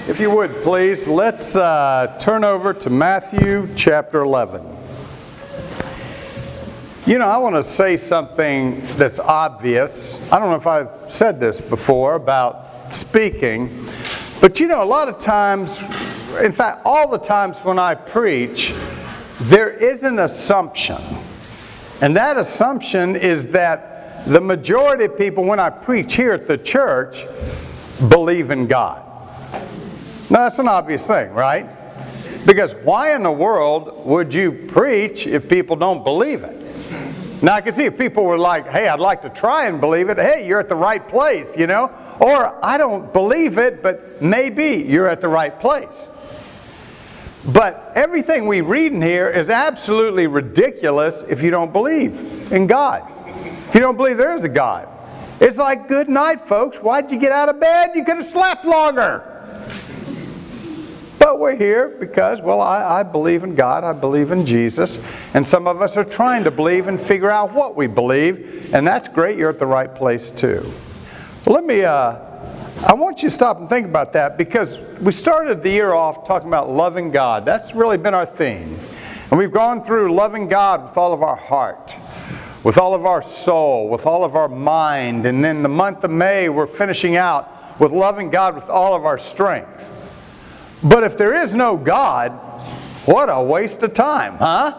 If you would, please, let's turn over to Matthew chapter 11. You know, I want to say something that's obvious. I don't know if I've said this before about speaking, but you know, a lot of times, in fact, all the times when I preach, there is an assumption. And that assumption is that the majority of people, when I preach here at the church, believe in God. Now, that's an obvious thing, right? Because why in the world would you preach if people don't believe it? Now, I can see if people were like, hey, I'd like to try and believe it. Hey, you're at the right place, you know? Or, I don't believe it, but maybe you're at the right place. But everything we read in here is absolutely ridiculous if you don't believe in God. If you don't believe there is a God. It's like, good night, folks. Why'd you get out of bed? You could have slept longer. But we're here because, well, I believe in God, I believe in Jesus, and some of us are trying to believe and figure out what we believe, and that's great, you're at the right place too. Well, I want you to stop and think about that, because we started the year off talking about loving God. That's really been our theme. And we've gone through loving God with all of our heart, with all of our soul, with all of our mind, and then the month of May we're finishing out with loving God with all of our strength. But if there is no God, what a waste of time, huh?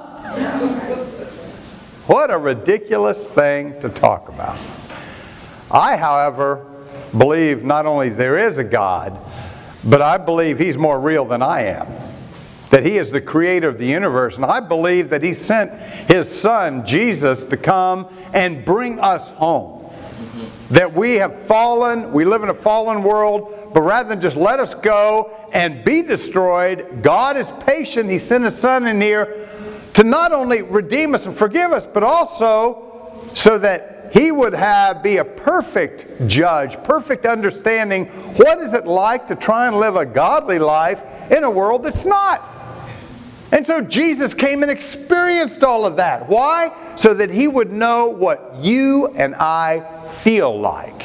What a ridiculous thing to talk about. I, however, believe not only there is a God, but I believe He's more real than I am. That He is the creator of the universe. And I believe that He sent His Son, Jesus, to come and bring us home. That we have fallen, we live in a fallen world, but rather than just let us go and be destroyed, God is patient. He sent His Son in here to not only redeem us and forgive us, but also so that He would be a perfect judge, perfect understanding. What is it like to try and live a godly life in a world that's not? And so Jesus came and experienced all of that. Why? So that He would know what you and I feel like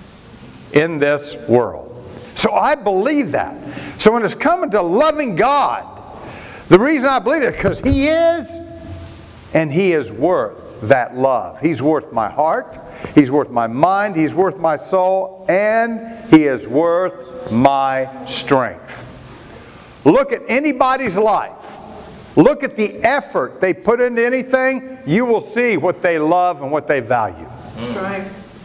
in this world. So I believe that. So when it's coming to loving God, the reason I believe it is because He is, and He is worth that love. He's worth my heart, He's worth my mind, He's worth my soul, and He is worth my strength. Look at anybody's life. Look at the effort they put into anything. You will see what they love and what they value. That's right.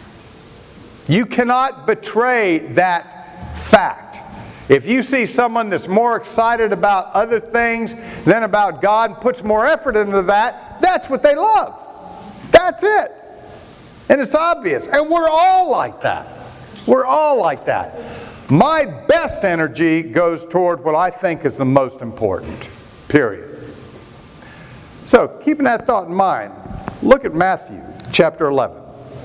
You cannot betray that fact. If you see someone that's more excited about other things than about God and puts more effort into that, that's what they love. That's it. And it's obvious. And we're all like that. We're all like that. My best energy goes toward what I think is the most important. Period. So, keeping that thought in mind, look at Matthew chapter 11.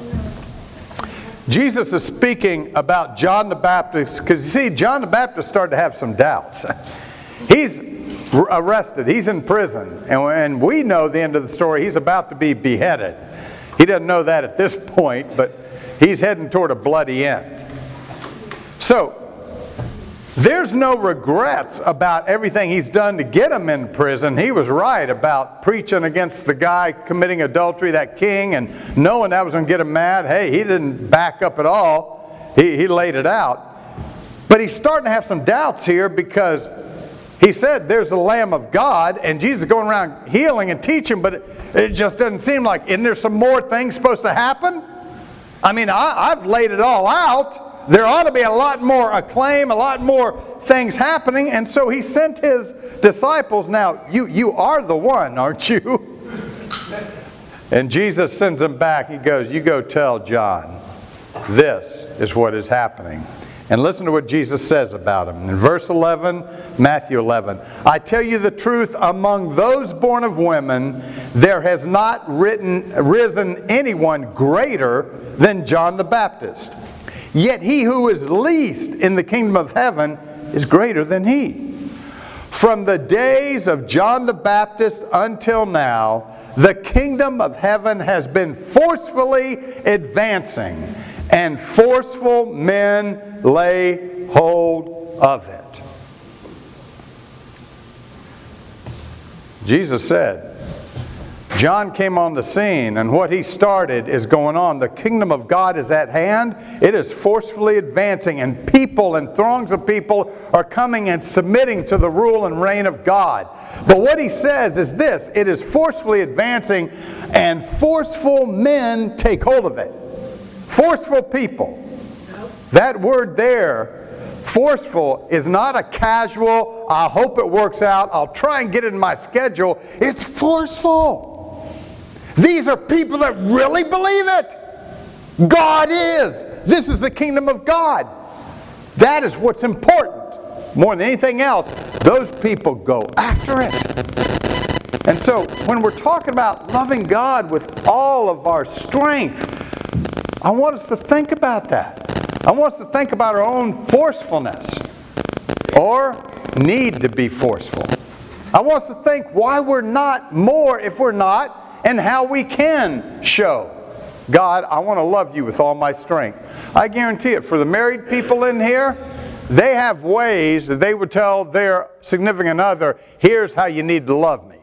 Jesus is speaking about John the Baptist, because you see, John the Baptist started to have some doubts. He's arrested, he's in prison, and we know the end of the story. He's about to be beheaded. He doesn't know that at this point, but he's heading toward a bloody end. So, there's no regrets about everything he's done to get him in prison. He was right about preaching against the guy committing adultery, that king, and knowing that was going to get him mad. Hey, he didn't back up at all. He laid it out. But he's starting to have some doubts here because he said there's the Lamb of God, and Jesus is going around healing and teaching, but it just doesn't seem like, isn't there some more things supposed to happen? I mean, I've laid it all out. There ought to be a lot more acclaim, a lot more things happening. And so he sent his disciples. Now, you are the one, aren't you? And Jesus sends them back. He goes, you go tell John, this is what is happening. And listen to what Jesus says about him. In verse 11, Matthew 11. I tell you the truth, among those born of women, there has not risen anyone greater than John the Baptist. Yet he who is least in the kingdom of heaven is greater than he. From the days of John the Baptist until now, the kingdom of heaven has been forcefully advancing, and forceful men lay hold of it. Jesus said, John came on the scene, and what he started is going on. The kingdom of God is at hand. It is forcefully advancing, and people and throngs of people are coming and submitting to the rule and reign of God. But what he says is this: it is forcefully advancing, and forceful men take hold of it. Forceful people. That word there, forceful, is not a casual, I hope it works out, I'll try and get it in my schedule. It's forceful. These are people that really believe it. God is. This is the kingdom of God. That is what's important. More than anything else, those people go after it. And so, when we're talking about loving God with all of our strength, I want us to think about that. I want us to think about our own forcefulness or need to be forceful. I want us to think why we're not more if we're not, and how we can show, God, I want to love you with all my strength. I guarantee it, for the married people in here, they have ways that they would tell their significant other, here's how you need to love me.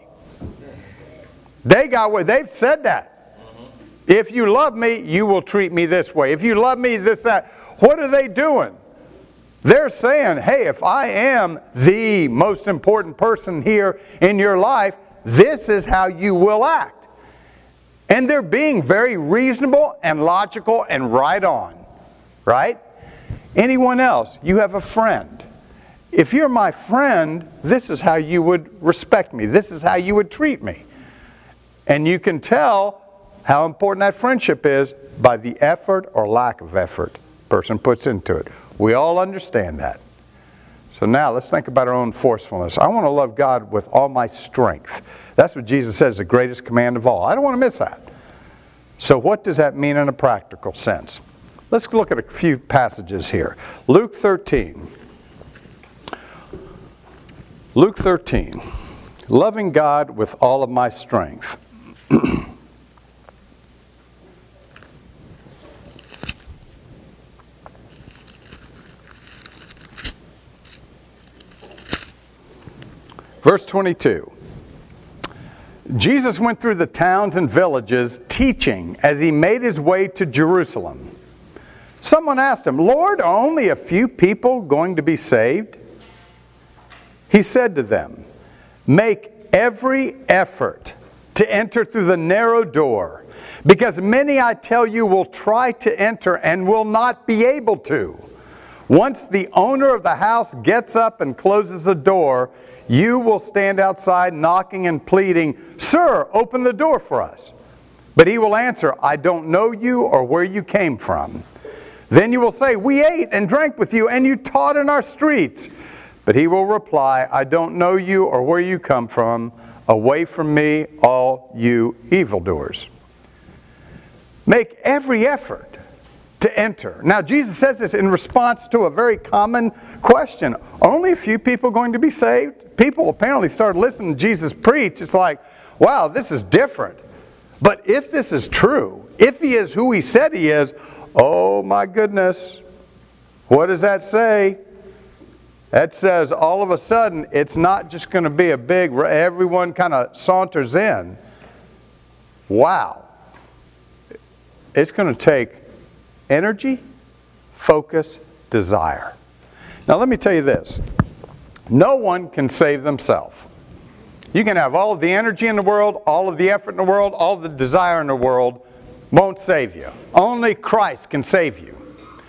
They've said that. If you love me, you will treat me this way. If you love me, this, that. What are they doing? They're saying, hey, if I am the most important person here in your life, this is how you will act. And they're being very reasonable and logical and right on. Right? Anyone else? You have a friend. If you're my friend, this is how you would respect me. This is how you would treat me. And you can tell how important that friendship is by the effort or lack of effort a person puts into it. We all understand that. So now let's think about our own forcefulness. I want to love God with all my strength. That's what Jesus says is the greatest command of all. I don't want to miss that. So what does that mean in a practical sense? Let's look at a few passages here. Luke 13. Luke 13. Loving God with all of my strength. Verse 22. Jesus went through the towns and villages teaching as he made his way to Jerusalem. Someone asked him, Lord, are only a few people going to be saved? He said to them, make every effort to enter through the narrow door, because many, I tell you, will try to enter and will not be able to. Once the owner of the house gets up and closes the door, you will stand outside knocking and pleading, Sir, open the door for us. But he will answer, I don't know you or where you came from. Then you will say, we ate and drank with you, and you taught in our streets. But he will reply, I don't know you or where you come from. Away from me, all you evildoers. Make every effort to enter. Now, Jesus says this in response to a very common question. Are only a few people going to be saved? People apparently started listening to Jesus preach. It's like, wow, this is different. But if this is true, if he is who he said he is, oh my goodness, what does that say? That says all of a sudden it's not just going to be a big, everyone kind of saunters in. Wow. It's going to take energy, focus, desire. Now let me tell you this. No one can save themselves. You can have all of the energy in the world, all of the effort in the world, all of the desire in the world, won't save you. Only Christ can save you.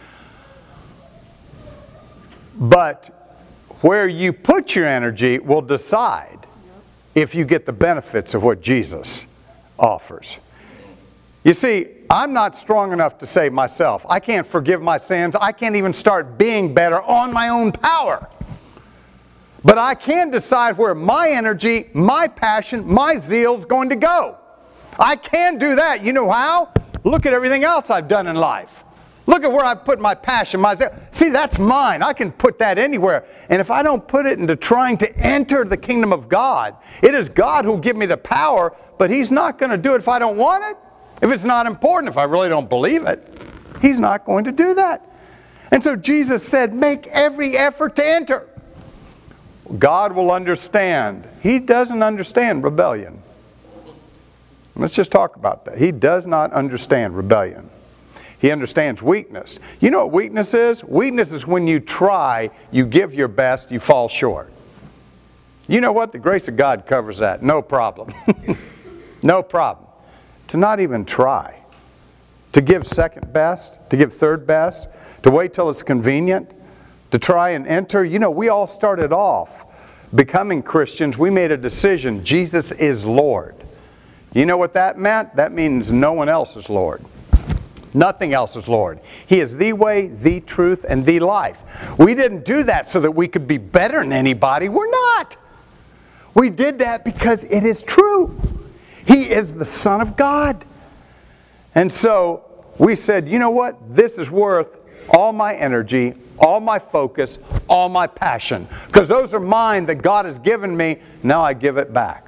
But where you put your energy will decide if you get the benefits of what Jesus offers. You see, I'm not strong enough to save myself. I can't forgive my sins. I can't even start being better on my own power. But I can decide where my energy, my passion, my zeal is going to go. I can do that. You know how? Look at everything else I've done in life. Look at where I've put my passion, my zeal. See, that's mine. I can put that anywhere. And if I don't put it into trying to enter the kingdom of God, it is God who will give me the power, but He's not going to do it if I don't want it. If it's not important, if I really don't believe it, He's not going to do that. And so Jesus said, make every effort to enter. God will understand. He doesn't understand rebellion. Let's just talk about that. He does not understand rebellion. He understands weakness. You know what weakness is? Weakness is when you try, you give your best, you fall short. You know what? The grace of God covers that. No problem. No problem. To not even try. To give second best, to give third best, to wait till it's convenient, to try and enter. You know, we all started off becoming Christians. We made a decision, Jesus is Lord. You know what that meant? That means no one else is Lord. Nothing else is Lord. He is the way, the truth, and the life. We didn't do that so that we could be better than anybody. We're not. We did that because it is true. He is the Son of God. And so we said, you know what? This is worth all my energy, all my focus, all my passion. Because those are mine that God has given me. Now I give it back.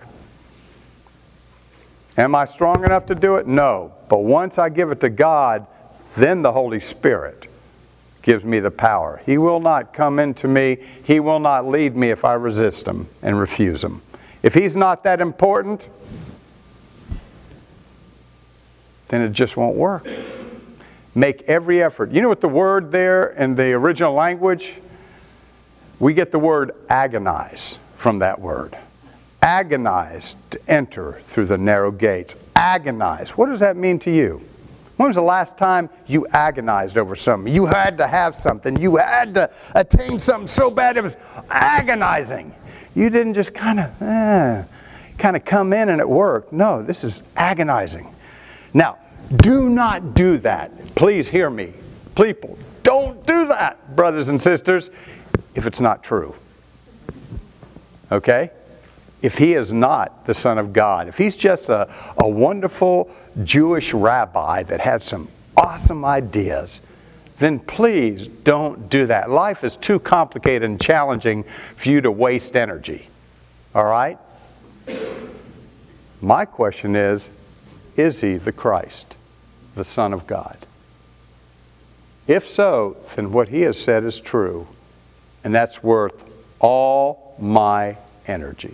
Am I strong enough to do it? No. But once I give it to God, then the Holy Spirit gives me the power. He will not come into me. He will not lead me if I resist Him and refuse Him. If He's not that important, then it just won't work. Make every effort. You know what the word there in the original language? We get the word agonize from that word. Agonize to enter through the narrow gates. Agonize. What does that mean to you? When was the last time you agonized over something? You had to have something. You had to attain something so bad it was agonizing. You didn't just kind of come in and it worked. No, this is agonizing. Now, do not do that. Please hear me. People, don't do that, brothers and sisters, if it's not true. Okay? If he is not the Son of God, if he's just a wonderful Jewish rabbi that had some awesome ideas, then please don't do that. Life is too complicated and challenging for you to waste energy. All right? My question is he the Christ, the Son of God? If so, then what he has said is true, and that's worth all my energy.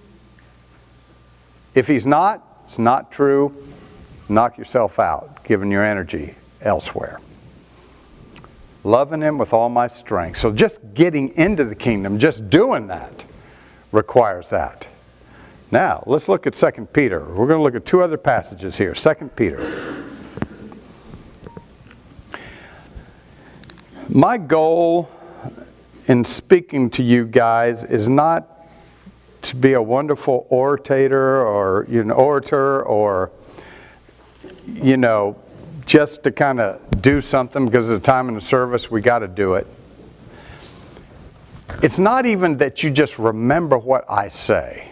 If he's not, it's not true, knock yourself out, giving your energy elsewhere. Loving him with all my strength. So just getting into the kingdom, just doing that, requires that. Now, let's look at 2 Peter. We're going to look at two other passages here. 2 Peter. My goal in speaking to you guys is not to be a wonderful orator or just to kind of do something because of the time in the service we got to do it. It's not even that you just remember what I say.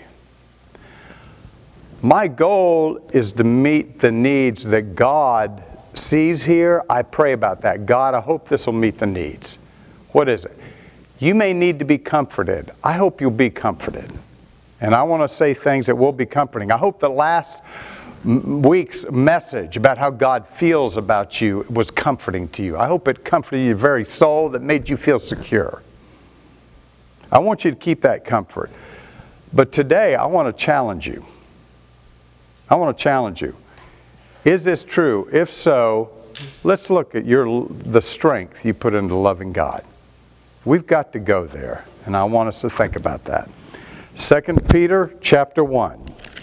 My goal is to meet the needs that God sees here. I pray about that. God, I hope this will meet the needs. What is it? You may need to be comforted. I hope you'll be comforted. And I want to say things that will be comforting. I hope the last week's message about how God feels about you was comforting to you. I hope it comforted your very soul, that made you feel secure. I want you to keep that comfort. But today, I want to challenge you. I want to challenge you. Is this true? If so, let's look at the strength you put into loving God. We've got to go there, and I want us to think about that. 2 Peter chapter 1,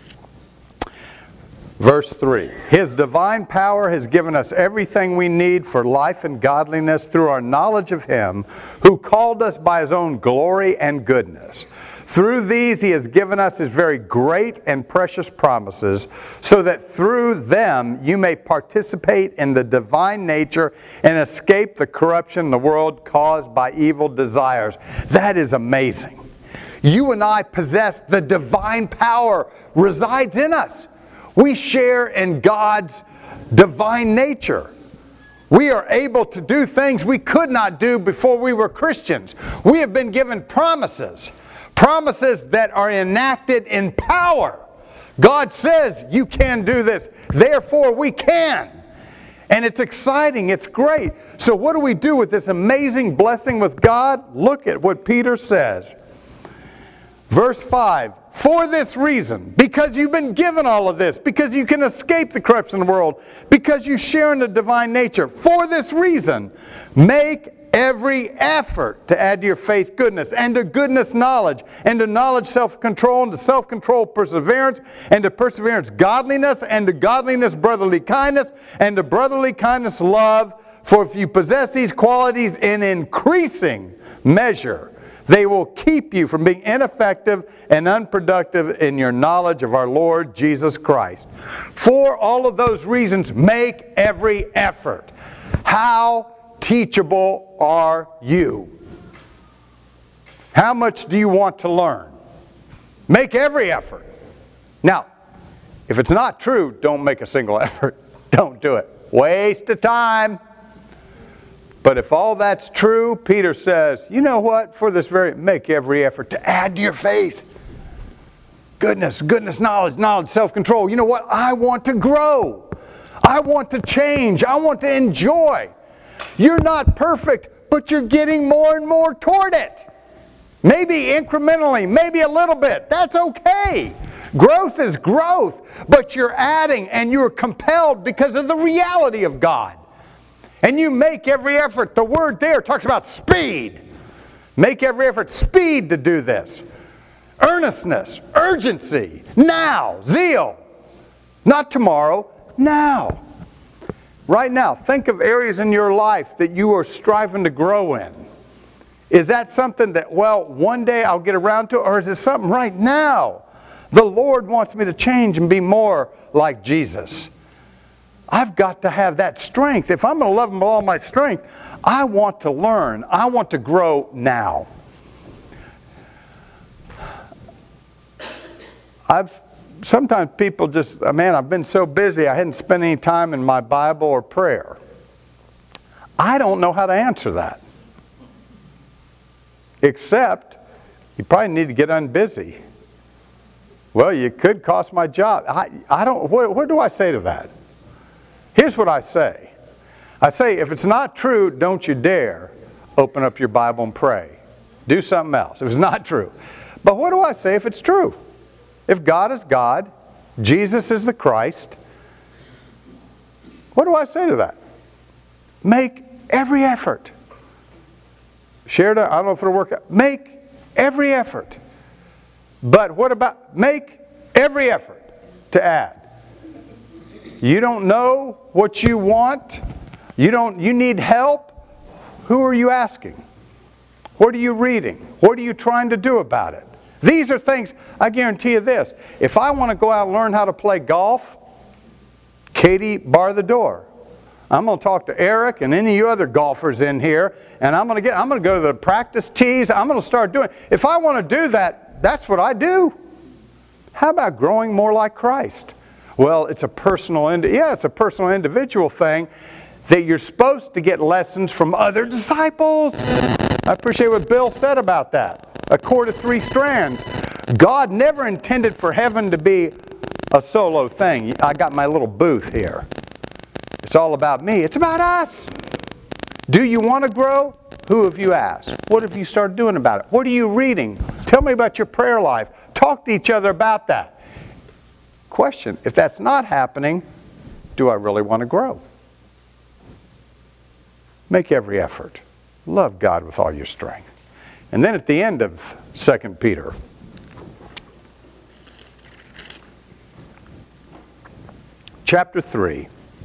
verse 3. His divine power has given us everything we need for life and godliness through our knowledge of Him who called us by His own glory and goodness. Through these He has given us His very great and precious promises, so that through them you may participate in the divine nature and escape the corruption in the world caused by evil desires. That is amazing. You and I possess the divine power resides in us. We share in God's divine nature. We are able to do things we could not do before we were Christians. We have been given promises. Promises that are enacted in power. God says you can do this. Therefore we can. And it's exciting. It's great. So what do we do with this amazing blessing with God? Look at what Peter says. Verse 5, for this reason, because you've been given all of this, because you can escape the corruption of the world, because you share in the divine nature, for this reason, make every effort to add to your faith goodness, and to goodness knowledge, and to knowledge self-control, and to self-control perseverance, and to perseverance godliness, and to godliness brotherly kindness, and to brotherly kindness love. For if you possess these qualities in increasing measure, they will keep you from being ineffective and unproductive in your knowledge of our Lord Jesus Christ. For all of those reasons, make every effort. How teachable are you? How much do you want to learn? Make every effort. Now, if it's not true, don't make a single effort. Don't do it. Waste of time. But if all that's true, Peter says, you know what? For this very, make every effort to add to your faith. Goodness, knowledge, self-control. You know what? I want to grow. I want to change. I want to enjoy. You're not perfect, but you're getting more and more toward it. Maybe incrementally, maybe a little bit. That's okay. Growth is growth, but you're adding and you're compelled because of the reality of God. And you make every effort. The word there talks about speed. Make every effort, speed to do this. Earnestness, urgency, now, zeal. Not tomorrow, now. Right now, think of areas in your life that you are striving to grow in. Is that something that, well, one day I'll get around to, or is it something right now? The Lord wants me to change and be more like Jesus. I've got to have that strength. If I'm going to love Him with all my strength, I want to learn. I want to grow now. Sometimes people just, man, I've been so busy I hadn't spent any time in my Bible or prayer. I don't know how to answer that. Except, you probably need to get unbusy. Well, you could cost my job. I don't, what do I say to that? Here's what I say. I say, if it's not true, don't you dare open up your Bible and pray. Do something else if it's not true. But what do I say if it's true? If God is God, Jesus is the Christ, what do I say to that? Make every effort. Sheridan, I don't know if it'll work out. Make every effort. But what about make every effort to add? You don't know what you want? You need help? Who are you asking? What are you reading? What are you trying to do about it? These are things, I guarantee you this. If I want to go out and learn how to play golf, Katie, bar the door. I'm going to talk to Eric and any of you other golfers in here, and I'm going to go to the practice tees. I'm going to start doing. If I want to do that, that's what I do. How about growing more like Christ? Well, it's a personal, it's a personal individual thing that you're supposed to get lessons from other disciples. I appreciate what Bill said about that. A cord of three strands. God never intended for heaven to be a solo thing. I got my little booth here. It's all about me. It's about us. Do you want to grow? Who have you asked? What have you started doing about it? What are you reading? Tell me about your prayer life. Talk to each other about that. Question, if that's not happening, do I really want to grow? Make every effort. Love God with all your strength. And then at the end of 2 Peter, chapter 3,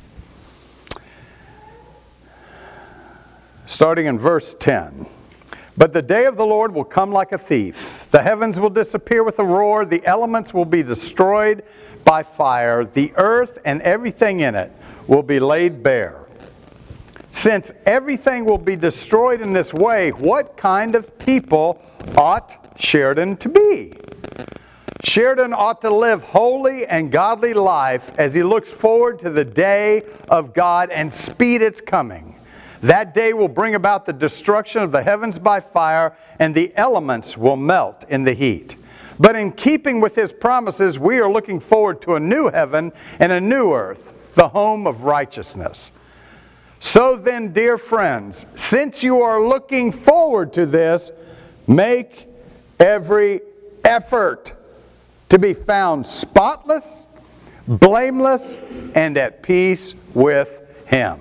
starting in verse 10. But the day of the Lord will come like a thief. The heavens will disappear with a roar. The elements will be destroyed by fire. The earth and everything in it will be laid bare. Since everything will be destroyed in this way, what kind of people ought Sheridan to be? Sheridan ought to live holy and godly life as he looks forward to the day of God and speed its coming. That day will bring about the destruction of the heavens by fire, and the elements will melt in the heat. But in keeping with His promises, we are looking forward to a new heaven and a new earth, the home of righteousness. So then, dear friends, since you are looking forward to this, make every effort to be found spotless, blameless, and at peace with Him.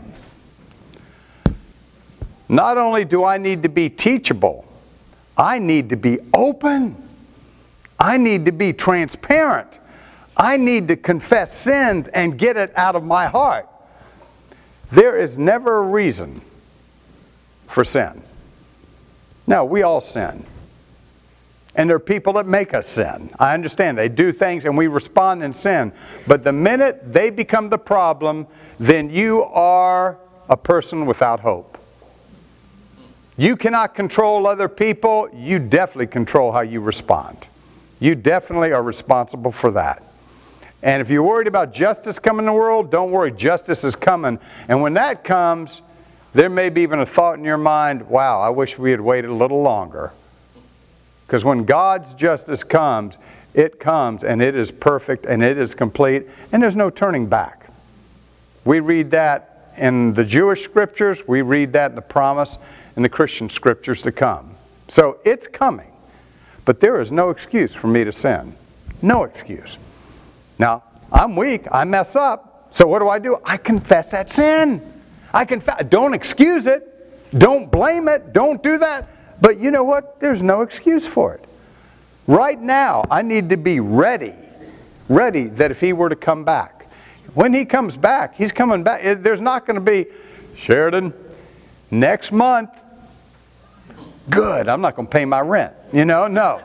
Not only do I need to be teachable, I need to be open. I need to be transparent. I need to confess sins and get it out of my heart. There is never a reason for sin. No, we all sin. And there are people that make us sin. I understand. They do things and we respond in sin. But the minute they become the problem, then you are a person without hope. You cannot control other people. You definitely control how you respond. You definitely are responsible for that. And if you're worried about justice coming in the world, don't worry, justice is coming. And when that comes, there may be even a thought in your mind, wow, I wish we had waited a little longer. Because when God's justice comes, and it is perfect and it is complete, and there's no turning back. We read that in the Jewish scriptures, we read that in the promise in the Christian scriptures to come. So it's coming. But there is no excuse for me to sin. No excuse. Now, I'm weak. I mess up. So what do? I confess that sin. Don't excuse it. Don't blame it. Don't do that. But you know what? There's no excuse for it. Right now, I need to be ready. Ready that if He were to come back. When He comes back, He's coming back. There's not going to be, Sheridan, next month, good, I'm not going to pay my rent. No.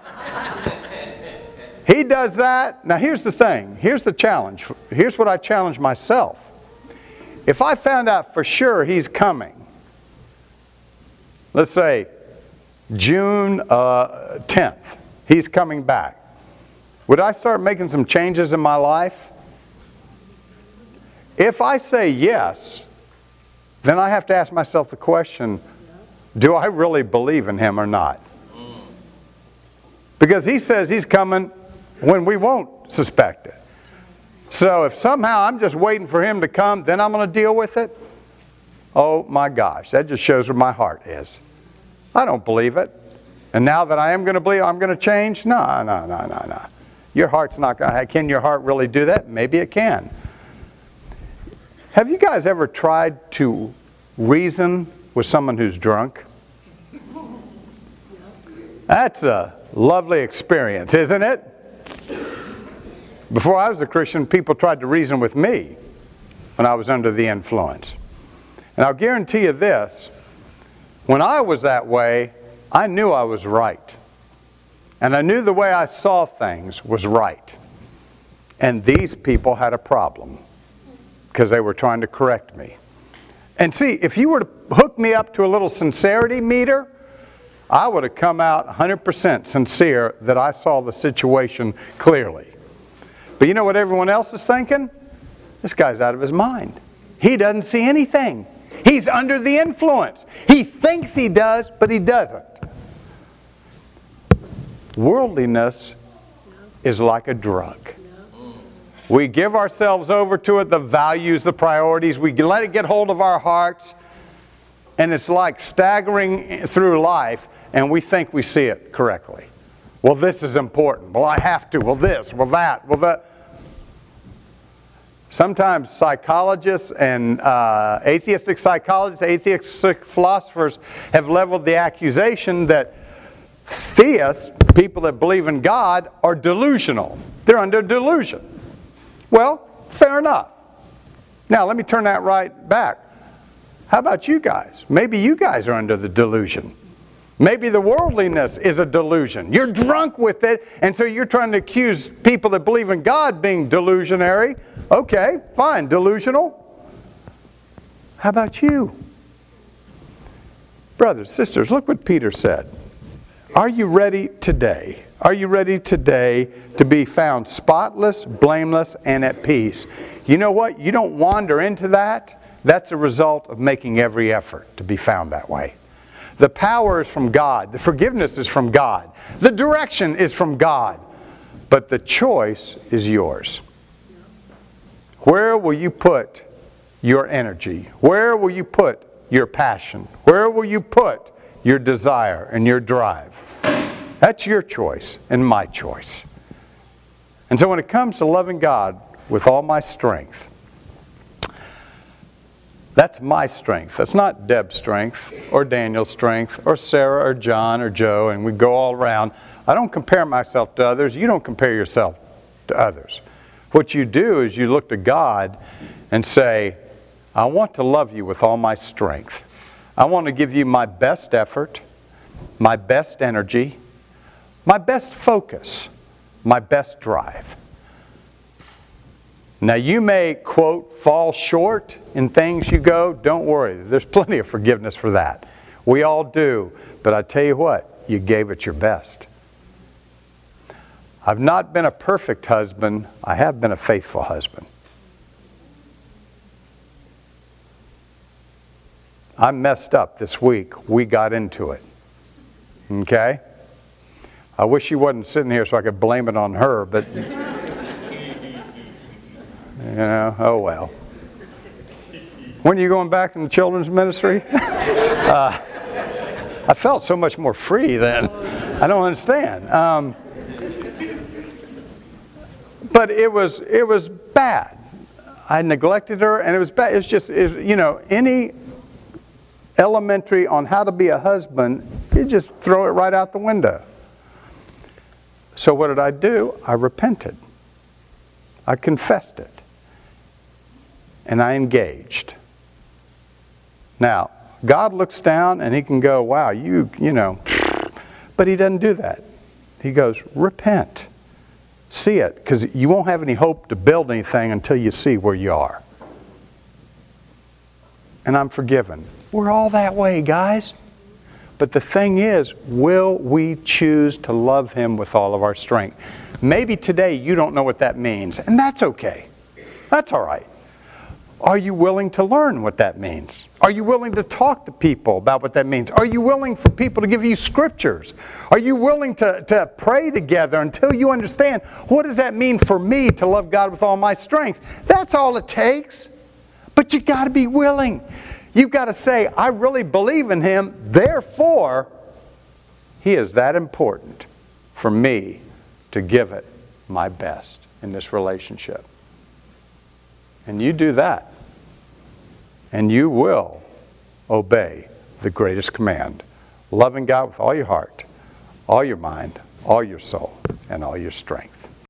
He does that. Now here's the thing. Here's the challenge. Here's what I challenge myself. If I found out for sure He's coming, let's say June 10th, He's coming back, would I start making some changes in my life? If I say yes, then I have to ask myself the question, do I really believe in Him or not? Because He says He's coming when we won't suspect it. So if somehow I'm just waiting for Him to come, then I'm going to deal with it? Oh my gosh, that just shows where my heart is. I don't believe it. And now that I am going to believe, I'm going to change? No. Your heart's not going to. Can your heart really do that? Maybe it can. Have you guys ever tried to reason with someone who's drunk? That's a lovely experience, isn't it? Before I was a Christian, people tried to reason with me when I was under the influence. And I'll guarantee you this, when I was that way, I knew I was right. And I knew the way I saw things was right. And these people had a problem because they were trying to correct me. And see, if you were to hook me up to a little sincerity meter, I would have come out 100% sincere that I saw the situation clearly. But you know what everyone else is thinking? This guy's out of his mind. He doesn't see anything. He's under the influence. He thinks he does, but he doesn't. Worldliness is like a drug. We give ourselves over to it, the values, the priorities. We let it get hold of our hearts. And it's like staggering through life, and we think we see it correctly. Well, this is important. Well, I have to. Well, this. Well, that. Well, that. Sometimes psychologists and atheistic psychologists, atheistic philosophers have leveled the accusation that theists, people that believe in God, are delusional. They're under delusion. Well, fair enough. Now, let me turn that right back. How about you guys? Maybe you guys are under the delusion. Maybe the worldliness is a delusion. You're drunk with it, and so you're trying to accuse people that believe in God being delusionary. Okay, fine, delusional. How about you? Brothers, sisters, look what Peter said. Are you ready today? Are you ready today to be found spotless, blameless, and at peace? You know what? You don't wander into that. That's a result of making every effort to be found that way. The power is from God. The forgiveness is from God. The direction is from God. But the choice is yours. Where will you put your energy? Where will you put your passion? Where will you put your desire and your drive? That's your choice and my choice. And so when it comes to loving God with all my strength, that's my strength. That's not Deb's strength or Daniel's strength or Sarah or John or Joe, and we go all around. I don't compare myself to others. You don't compare yourself to others. What you do is you look to God and say, I want to love you with all my strength. I want to give you my best effort, my best energy, my best focus, my best drive. Now you may, quote, fall short in things you go. Don't worry. There's plenty of forgiveness for that. We all do. But I tell you what, you gave it your best. I've not been a perfect husband. I have been a faithful husband. I messed up this week. We got into it. Okay? I wish she wasn't sitting here so I could blame it on her, but you know, oh well. When are you going back in the children's ministry? I felt so much more free then. I don't understand. But it was bad. I neglected her, and it was bad. It's just, you know, any elementary on how to be a husband, you just throw it right out the window. So what did I do? I repented. I confessed it. And I engaged. Now, God looks down and He can go, wow, you know. But He doesn't do that. He goes, repent. See it, because you won't have any hope to build anything until you see where you are. And I'm forgiven. We're all that way, guys. But the thing is, will we choose to love Him with all of our strength? Maybe today you don't know what that means, and that's okay. That's all right. Are you willing to learn what that means? Are you willing to talk to people about what that means? Are you willing for people to give you scriptures? Are you willing to pray together until you understand, what does that mean for me to love God with all my strength? That's all it takes. But you got to be willing. You've got to say, I really believe in Him, therefore, He is that important for me to give it my best in this relationship. And you do that, and you will obey the greatest command, loving God with all your heart, all your mind, all your soul, and all your strength.